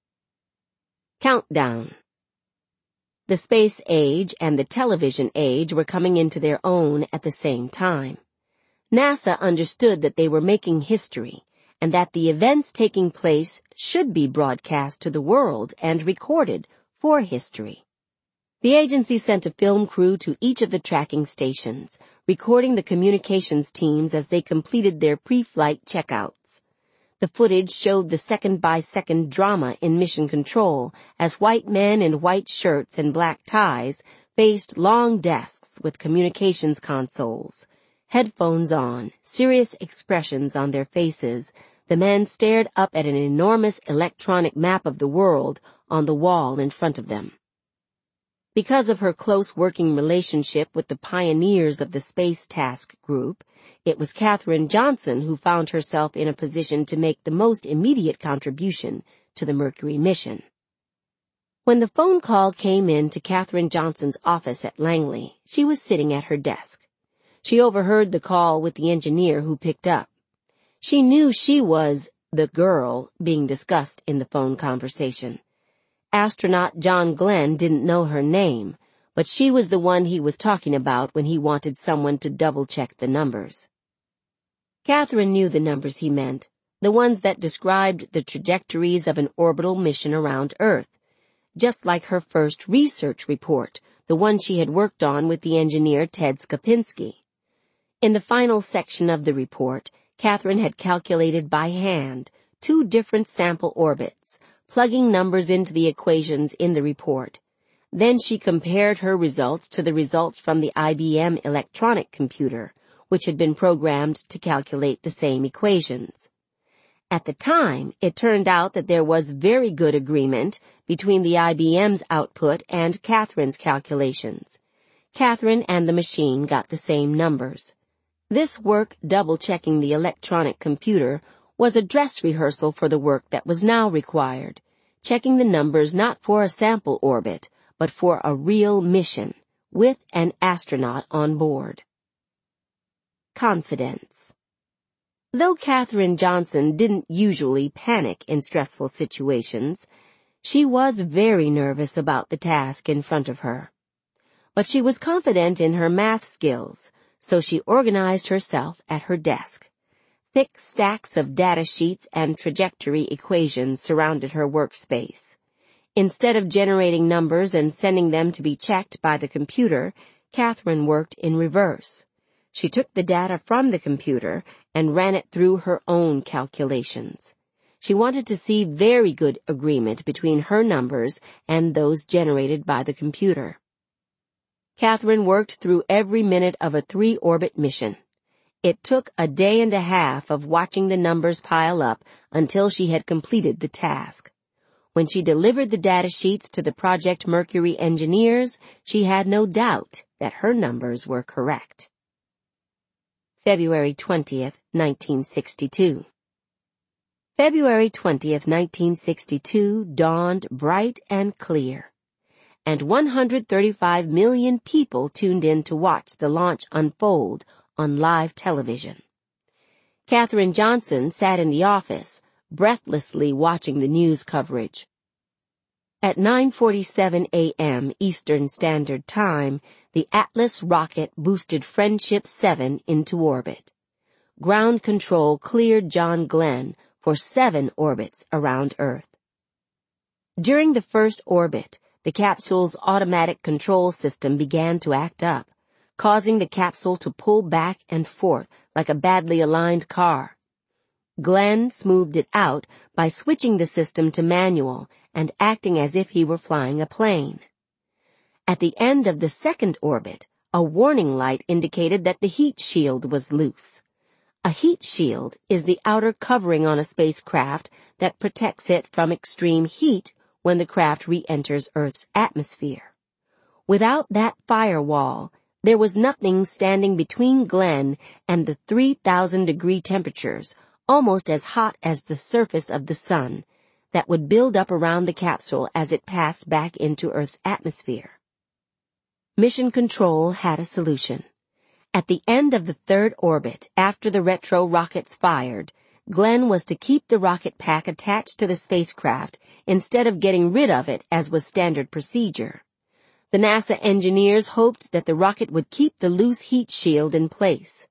[SPEAKER 1] Countdown. The space age and the television age were coming into their own at the same time. NASA understood that they were making history, and that the events taking place should be broadcast to the world and recorded for history. The agency sent a film crew to each of the tracking stations, recording the communications teams as they completed their pre-flight checkouts. The footage showed the second-by-second drama in Mission Control as white men in white shirts and black ties faced long desks with communications consoles. Headphones on, serious expressions on their faces, the men stared up at an enormous electronic map of the world on the wall in front of them. Because of her close working relationship with the pioneers of the Space Task Group, it was Katherine Johnson who found herself in a position to make the most immediate contribution to the Mercury mission. When the phone call came in to Katherine Johnson's office at Langley, she was sitting at her desk. She overheard the call with the engineer who picked up. She knew she was the girl being discussed in the phone conversation. Astronaut John Glenn didn't know her name, but she was the one he was talking about when he wanted someone to double-check the numbers. Katherine knew the numbers he meant, the ones that described the trajectories of an orbital mission around Earth, just like her first research report, the one she had worked on with the engineer Ted Skopinski. In the final section of the report, Katherine had calculated by hand 2 different sample orbits, plugging numbers into the equations in the report. Then she compared her results to the results from the IBM electronic computer, which had been programmed to calculate the same equations. At the time, it turned out that there was very good agreement between the IBM's output and Katherine's calculations. Katherine and the machine got the same numbers. This work double-checking the electronic computer was a dress rehearsal for the work that was now required, checking the numbers not for a sample orbit, but for a real mission, with an astronaut on board. Confidence. Though Katherine Johnson didn't usually panic in stressful situations, she was very nervous about the task in front of her. But she was confident in her math skills, so she organized herself at her desk. Thick stacks of data sheets and trajectory equations surrounded her workspace. Instead of generating numbers and sending them to be checked by the computer, Katherine worked in reverse. She took the data from the computer and ran it through her own calculations. She wanted to see very good agreement between her numbers and those generated by the computer. Katherine worked through every minute of a 3-orbit mission. It took a day and a half of watching the numbers pile up until she had completed the task. When she delivered the data sheets to the Project Mercury engineers, she had no doubt that her numbers were correct. February 20th, 1962. February 20th, 1962 dawned bright and clear, and 135 million people tuned in to watch the launch unfold on live television. Katherine Johnson sat in the office, breathlessly watching the news coverage. At 9:47 a.m. Eastern Standard Time, the Atlas rocket boosted Friendship 7 into orbit. Ground control cleared John Glenn for 7 orbits around Earth. During the first orbit, the capsule's automatic control system began to act up, causing the capsule to pull back and forth like a badly aligned car. Glenn smoothed it out by switching the system to manual and acting as if he were flying a plane. At the end of the second orbit, a warning light indicated that the heat shield was loose. A heat shield is the outer covering on a spacecraft that protects it from extreme heat when the craft re-enters Earth's atmosphere. Without that firewall, there was nothing standing between Glenn and the 3,000-degree temperatures, almost as hot as the surface of the sun, that would build up around the capsule as it passed back into Earth's atmosphere. Mission Control had a solution. At the end of the third orbit, after the retro rockets fired, Glenn was to keep the rocket pack attached to the spacecraft instead of getting rid of it as was standard procedure. The NASA engineers hoped that the rocket would keep the loose heat shield in place.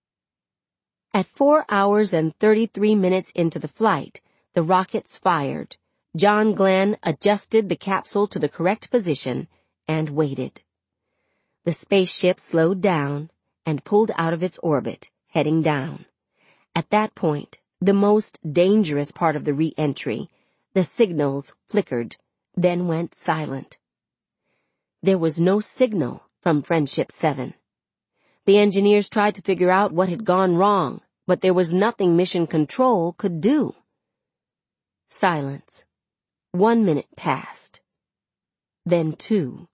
[SPEAKER 1] At 4 hours and 33 minutes into the flight, the rockets fired. John Glenn adjusted the capsule to the correct position and waited. The spaceship slowed down and pulled out of its orbit, heading down. At that point, the most dangerous part of the re-entry, the signals flickered, then went silent. There was no signal from Friendship 7. The engineers tried to figure out what had gone wrong, but there was nothing Mission Control could do. Silence. 1 minute passed. Then 2.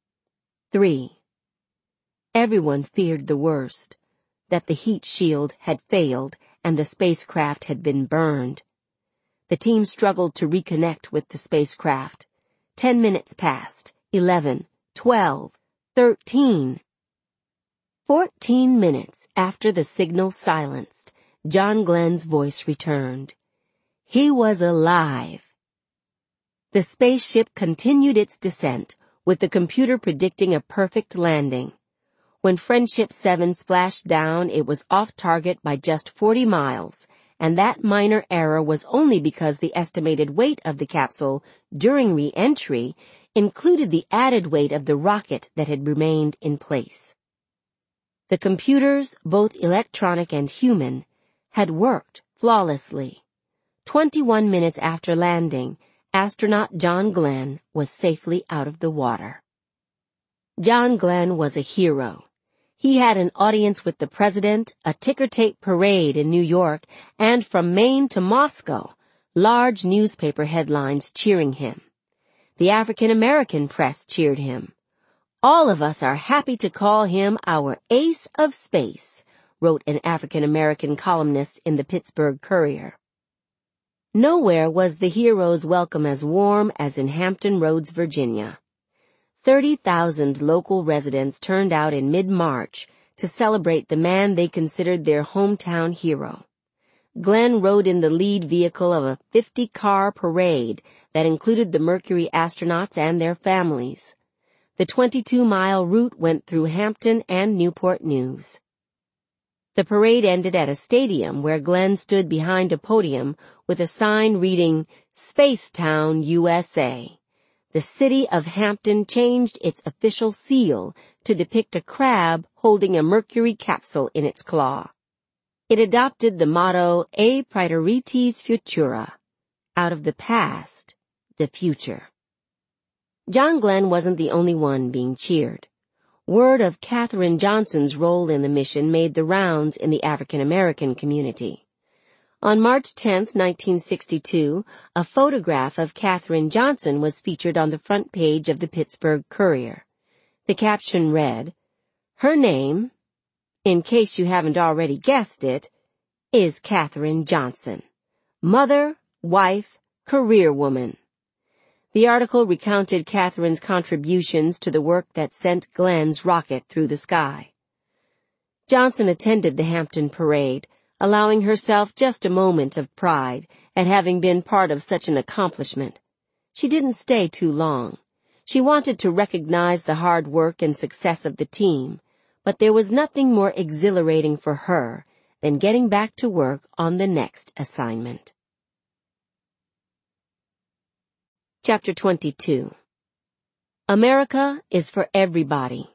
[SPEAKER 1] 3. Everyone feared the worst, that the heat shield had failed and the spacecraft had been burned. The team struggled to reconnect with the spacecraft. 10 minutes passed, 11, 12, 13. 14 minutes after the signal silenced, John Glenn's voice returned. He was alive. The spaceship continued its descent, with the computer predicting a perfect landing. When Friendship 7 splashed down, it was off target by just 40 miles, and that minor error was only because the estimated weight of the capsule during re-entry included the added weight of the rocket that had remained in place. The computers, both electronic and human, had worked flawlessly. 21 minutes after landing, astronaut John Glenn was safely out of the water. John Glenn was a hero. He had an audience with the president, a ticker-tape parade in New York, and from Maine to Moscow, large newspaper headlines cheering him. The African-American press cheered him. All of us are happy to call him our ace of space, wrote an African-American columnist in the Pittsburgh Courier. Nowhere was the hero's welcome as warm as in Hampton Roads, Virginia. 30,000 local residents turned out in mid-March to celebrate the man they considered their hometown hero. Glenn rode in the lead vehicle of a 50-car parade that included the Mercury astronauts and their families. The 22-mile route went through Hampton and Newport News. The parade ended at a stadium where Glenn stood behind a podium with a sign reading, Spacetown, USA. The city of Hampton changed its official seal to depict a crab holding a Mercury capsule in its claw. It adopted the motto, A Praeteritis Futura, out of the past, the future. John Glenn wasn't the only one being cheered. Word of Katherine Johnson's role in the mission made the rounds in the African-American community. On March 10, 1962, a photograph of Katherine Johnson was featured on the front page of the Pittsburgh Courier. The caption read, "Her name, in case you haven't already guessed it, is Katherine Johnson. Mother, wife, career woman." The article recounted Katherine's contributions to the work that sent Glenn's rocket through the sky. Johnson attended the Hampton parade, allowing herself just a moment of pride at having been part of such an accomplishment. She didn't stay too long. She wanted to recognize the hard work and success of the team, but there was nothing more exhilarating for her than getting back to work on the next assignment. Chapter 22. America is for everybody.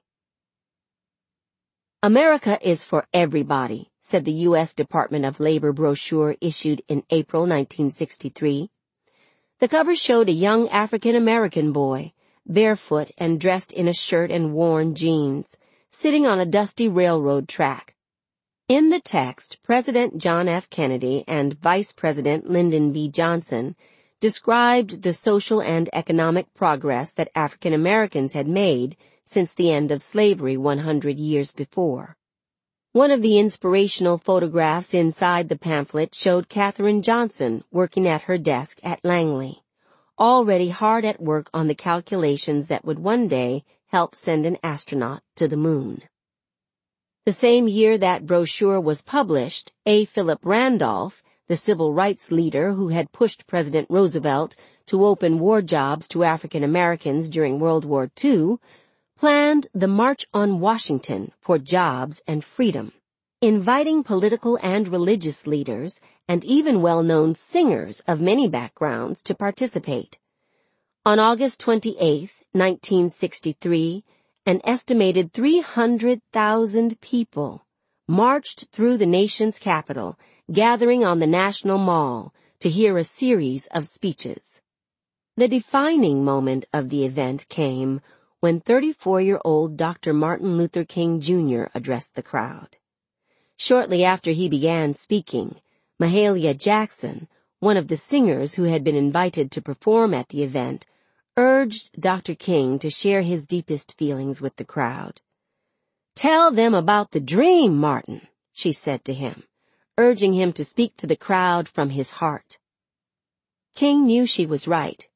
[SPEAKER 1] America is for everybody, said the U.S. Department of Labor brochure issued in April 1963. The cover showed a young African-American boy, barefoot and dressed in a shirt and worn jeans, sitting on a dusty railroad track. In the text, President John F. Kennedy and Vice President Lyndon B. Johnson described the social and economic progress that African Americans had made since the end of slavery 100 years before. One of the inspirational photographs inside the pamphlet showed Katherine Johnson working at her desk at Langley, already hard at work on the calculations that would one day help send an astronaut to the moon. The same year that brochure was published, A. Philip Randolph, the civil rights leader who had pushed President Roosevelt to open war jobs to African Americans during World War II, planned the March on Washington for Jobs and Freedom, inviting political and religious leaders and even well-known singers of many backgrounds to participate. On August 28, 1963, an estimated 300,000 people marched through the nation's capital, gathering on the National Mall to hear a series of speeches. The defining moment of the event came when 34-year-old Dr. Martin Luther King Jr. addressed the crowd. Shortly after he began speaking, Mahalia Jackson, one of the singers who had been invited to perform at the event, urged Dr. King to share his deepest feelings with the crowd. "Tell them about the dream, Martin," she said to him, urging him to speak to the crowd from his heart. King knew she was right.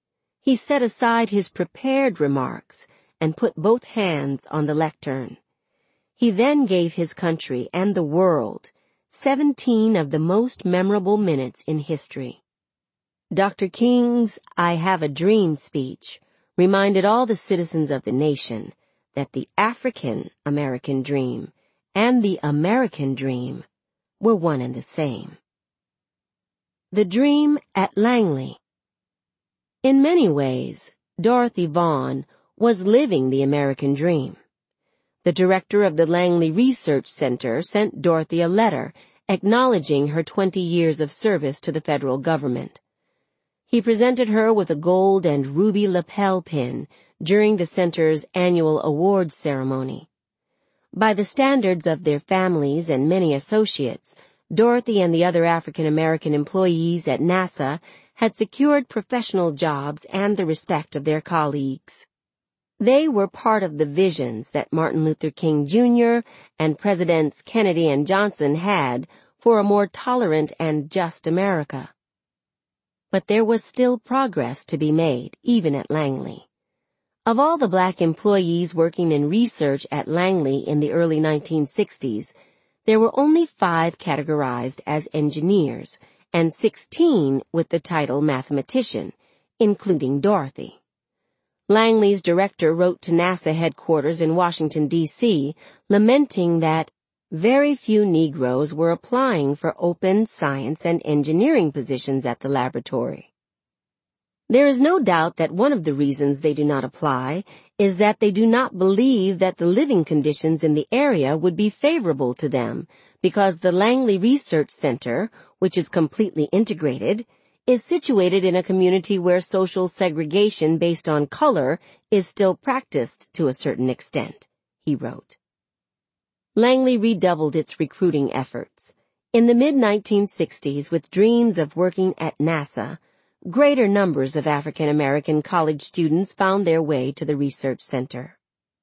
[SPEAKER 1] He set aside his prepared remarks and put both hands on the lectern. He then gave his country and the world 17 of the most memorable minutes in history. Dr. King's "I Have a Dream" speech reminded all the citizens of the nation that the African American dream and the American dream were one and the same. The Dream at Langley. In many ways, Dorothy Vaughan was living the American dream. The director of the Langley Research Center sent Dorothy a letter acknowledging her 20 years of service to the federal government. He presented her with a gold and ruby lapel pin during the center's annual awards ceremony. By the standards of their families and many associates, Dorothy and the other African American employees at NASA had secured professional jobs and the respect of their colleagues. They were part of the visions that Martin Luther King Jr. and Presidents Kennedy and Johnson had for a more tolerant and just America. But there was still progress to be made, even at Langley. Of all the black employees working in research at Langley in the early 1960s, there were only 5 categorized as engineers and 16 with the title mathematician, including Dorothy. Langley's director wrote to NASA headquarters in Washington, D.C., lamenting that very few Negroes were applying for open science and engineering positions at the laboratory. There is no doubt that one of the reasons they do not apply is that they do not believe that the living conditions in the area would be favorable to them, because the Langley Research Center, which is completely integrated, is situated in a community where social segregation based on color is still practiced to a certain extent, he wrote. Langley redoubled its recruiting efforts. In the mid-1960s, with dreams of working at NASA, greater numbers of African American college students found their way to the research center.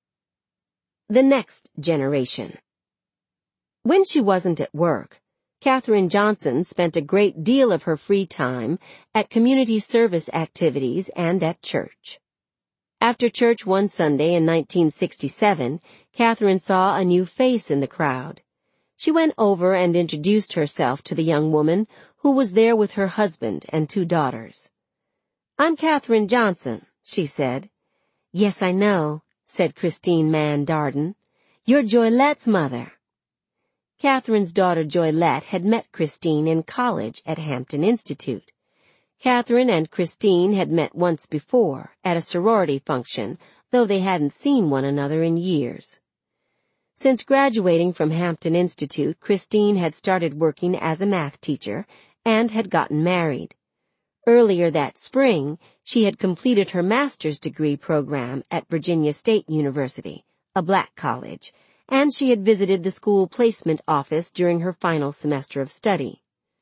[SPEAKER 1] The next generation. When she wasn't at work, Katherine Johnson spent a great deal of her free time at community service activities and at church. After church one Sunday in 1967, Katherine saw a new face in the crowd. She went over and introduced herself to the young woman who was there with her husband and 2 daughters. "I'm Katherine Johnson," she said. "Yes, I know," said Christine Mann Darden. "You're Joylette's mother." Katherine's daughter Joylette had met Christine in college at Hampton Institute. Katherine and Christine had met once before at a sorority function, though they hadn't seen one another in years. Since graduating from Hampton Institute, Christine had started working as a math teacher and had gotten married. Earlier that spring, she had completed her master's degree program at Virginia State University, a black college, and she had visited the school placement office during her final semester of study.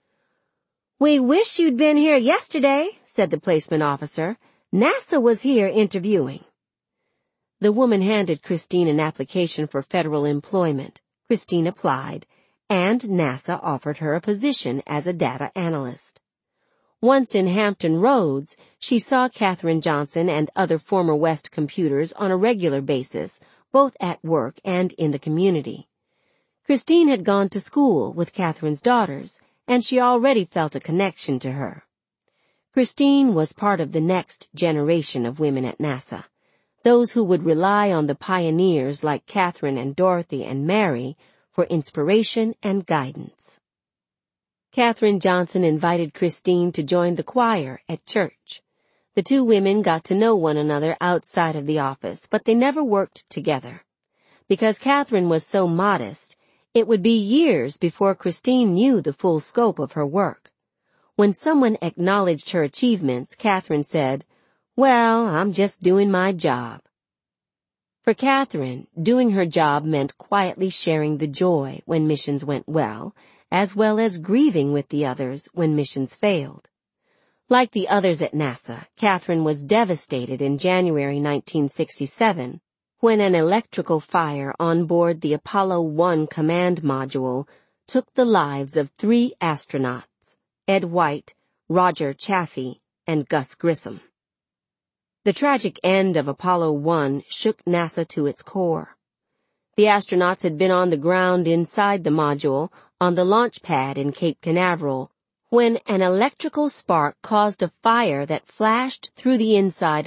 [SPEAKER 1] "We wish you'd been here yesterday," said the placement officer. "NASA was here interviewing." The woman handed Christine an application for federal employment. Christine applied, and NASA offered her a position as a data analyst. Once in Hampton Roads, she saw Katherine Johnson and other former West computers on a regular basis, both at work and in the community. Christine had gone to school with Katherine's daughters, and she already felt a connection to her. Christine was part of the next generation of women at NASA, those who would rely on the pioneers like Katherine and Dorothy and Mary for inspiration and guidance. Katherine Johnson invited Christine to join the choir at church. The 2 women got to know one another outside of the office, but they never worked together. Because Katherine was so modest, it would be years before Christine knew the full scope of her work. When someone acknowledged her achievements, Katherine said, "Well, I'm just doing my job." For Katherine, doing her job meant quietly sharing the joy when missions went well as grieving with the others when missions failed. Like the others at NASA, Katherine was devastated in January 1967 when an electrical fire on board the Apollo 1 command module took the lives of 3 astronauts, Ed White, Roger Chaffee, and Gus Grissom. The tragic end of Apollo 1 shook NASA to its core. The astronauts had been on the ground inside the module on the launch pad in Cape Canaveral when an electrical spark caused a fire that flashed through the inside